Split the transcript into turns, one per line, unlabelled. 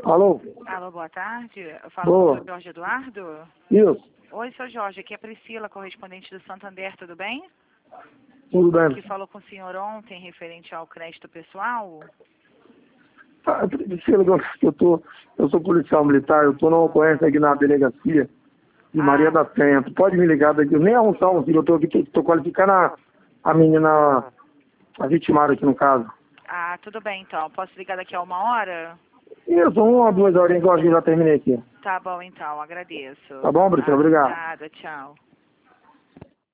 Alô?
Alô, boa tarde. Eu falo
Boa.
com o Jorge Eduardo.
Isso,
Oi, seu Jorge. Aqui é a Priscila, correspondente do Santander, tudo bem?
tudo bem.
Que falou com o senhor ontem referente ao crédito pessoal.
Priscila, eu sou policial militar, eu estou numa ocorrência aqui na delegacia de Maria da Penha. Tu pode me ligar daqui? Nem arrumar um filho, eu estou aqui, estou qualificando a menina, a vitimada aqui no caso.
Ah, tudo bem então. Posso ligar daqui a 1 hora?
Isso, 1 ou 2 horinhas que eu acho que já terminei aqui.
Tá bom então, agradeço.
Tá bom, Priscila? Obrigado.
Nada, tchau.